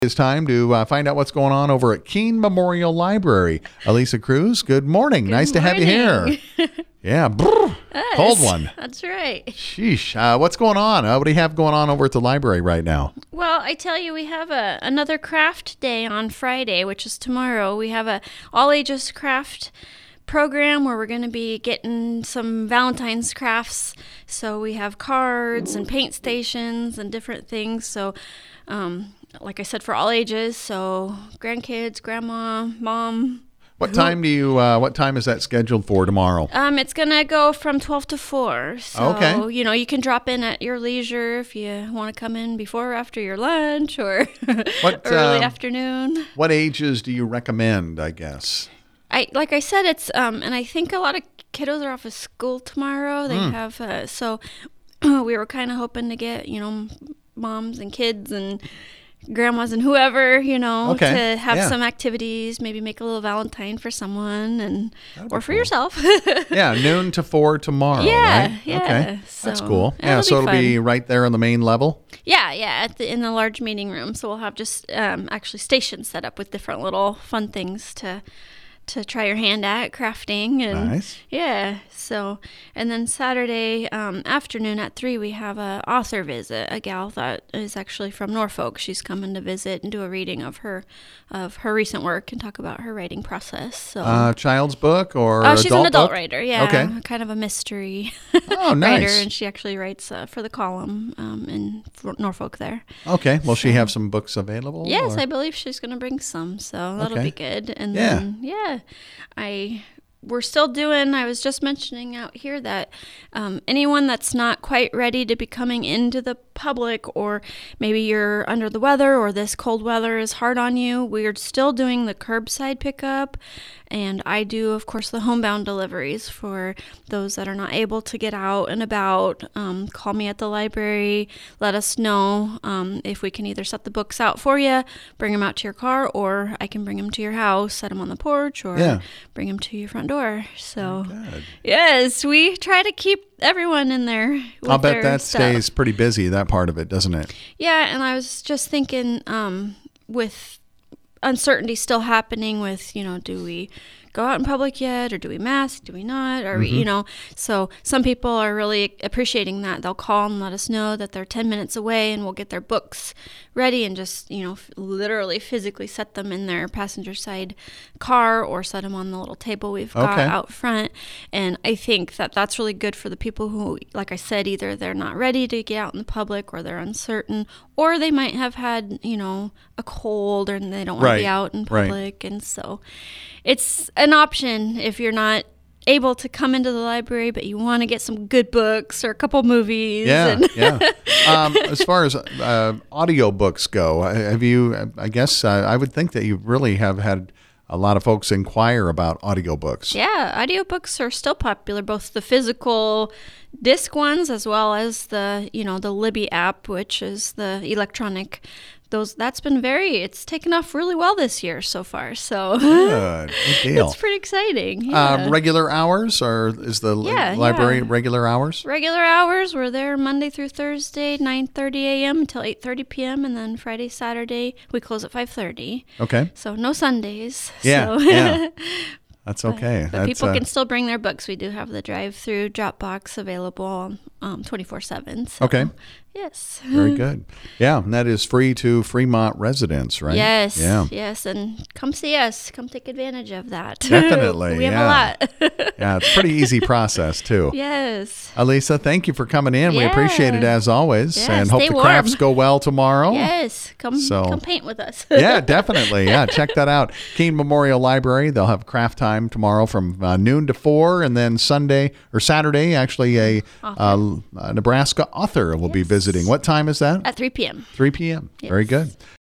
It's time to find out what's going on over at Keene Memorial Library. Elisa Cruz, good morning. Nice to have you here. Yeah, Yes, cold one. That's right. Sheesh. What's going on? What do you have going on over at the library right now? Well, I tell you, we have another craft day on Friday, which is tomorrow. We have a all-ages craft program where we're going to be getting some Valentine's crafts. So we have cards and paint stations and different things. So, like I said, for all ages. So grandkids, grandma, mom. What time is that scheduled for tomorrow? It's going to go from 12 to 4. So, Okay. you can drop in at your leisure if you want to come in before or after your lunch or early afternoon. What ages do you recommend, I guess? Like I said, it's, and I think a lot of kiddos are off of school tomorrow. They have, so we were kind of hoping to get, moms and kids and grandmas and whoever, to have some activities, maybe make a little Valentine for someone and or for yourself. Yeah, noon to 4 tomorrow, Yeah, right? yeah. Okay, So, that's cool. it'll Yeah, be so it'll be fun. right there on the main level? Yeah, in the large meeting room. So we'll have just actually stations set up with different little fun things to try your hand at crafting. And Nice. yeah, so and then Saturday afternoon at 3 we have a author visit, a gal that is actually from Norfolk. She's coming to visit and do a reading of her recent work and talk about her writing process. So Child's book or she's an adult book? writer, yeah. Okay. Kind of a mystery Oh, nice. writer, and she actually writes for the column in Norfolk there. Okay. Will she have some books available? Yes, or- I believe she's going to bring some, so that'll Okay. be good. And Yeah. then, we're still doing, I was just mentioning out here that anyone that's not quite ready to be coming into the public, or maybe you're under the weather or this cold weather is hard on you, we're still doing the curbside pickup. And I do, of course, the homebound deliveries for those that are not able to get out and about. Call me at the library. Let us know if we can either set the books out for you, bring them out to your car, or I can bring them to your house, set them on the porch, or bring them to your front door. So, Good. yes, we try to keep everyone in there with I'll bet their that stuff. stays pretty busy, that part of it, doesn't it? Yeah, and I was just thinking with uncertainty still happening with, do we go out in public yet, or do we mask, do we not, or so some people are really appreciating that. They'll call and let us know that they're 10 minutes away, and we'll get their books ready and just, literally physically set them in their passenger side car or set them on the little table we've got out front. And I think that that's really good for the people who, like I said, either they're not ready to get out in the public, or they're uncertain, or they might have had, a cold, and they don't want to be out in public. And so it's an option if you're not able to come into the library, but you want to get some good books or a couple movies. Yeah. As far as audiobooks go, have you, I guess, I would think that you really have had a lot of folks inquire about audiobooks. Yeah, audiobooks are still popular, both the physical disc ones as well as the, the Libby app, which is the electronic. That's been it's taken off really well this year so far. So Good deal. it's pretty exciting. Yeah. Regular hours, or is the library regular hours? Regular hours, we're there Monday through Thursday, 9:30 a.m. until 8:30 p.m. And then Friday, Saturday, we close at 5:30. Okay. So no Sundays. Yeah, So. yeah. That's okay. But people can still bring their books. We do have the drive-through Dropbox available 24/7. So, okay. Yes. Very good. Yeah, and that is free to Fremont residents, right? Yes. Yeah. Yes, and come see us. Come take advantage of that. Definitely. We have a lot. Yeah, it's a pretty easy process too. Yes. Elisa, thank you for coming in. We appreciate it as always, Yeah, and hope stay the crafts warm. go well tomorrow. Yes. Come paint with us. Yeah, definitely. Yeah, check that out. Keene Memorial Library. They'll have craft time tomorrow from noon to 4, and then Saturday, actually, a Nebraska author will be visiting. What time is that? At 3 p.m. 3 p.m. Yes. Very good.